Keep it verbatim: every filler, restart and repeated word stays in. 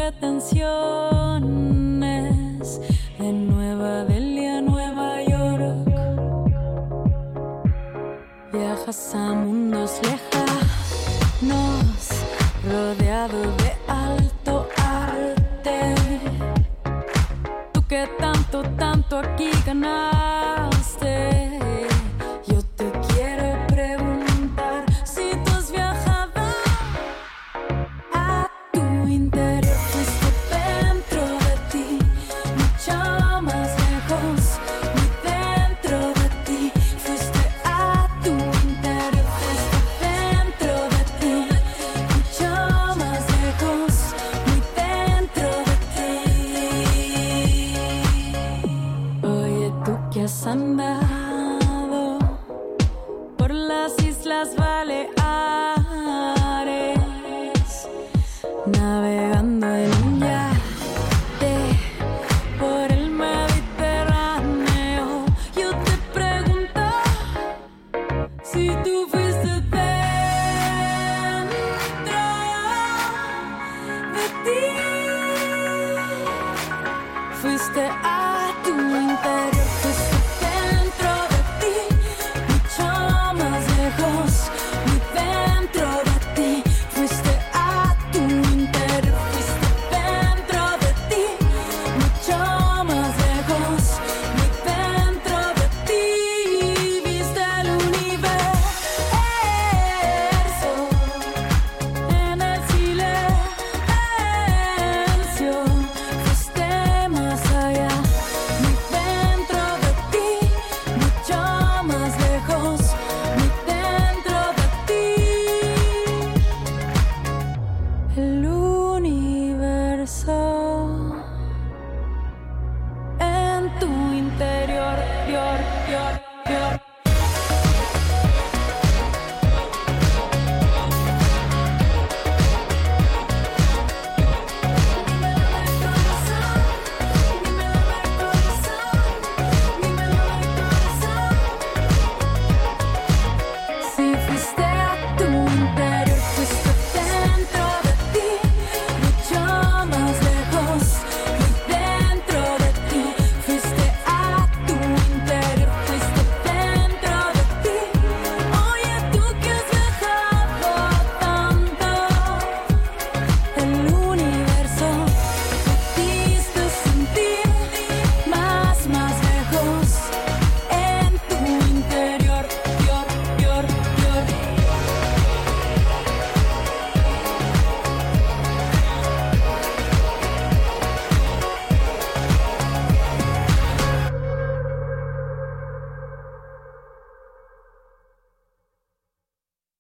pretensiones. De Nueva Delhi a Nueva York, viajas a mundos lejanos, rodeado de alto arte. Tú que tanto, tanto aquí ganaste. Yo te quiero preguntar si tú has viajado a tu interior. Fuiste dentro de ti, mucho más lejos, muy dentro de ti. Fuiste a tu interior, fuiste dentro de ti, mucho más lejos, muy dentro de ti. Oye, tú que has andado por las Islas Baleares, navegando en un yate por el Mediterráneo. Yo te pregunto si tú fuiste dentro de ti, fuiste a tu interior.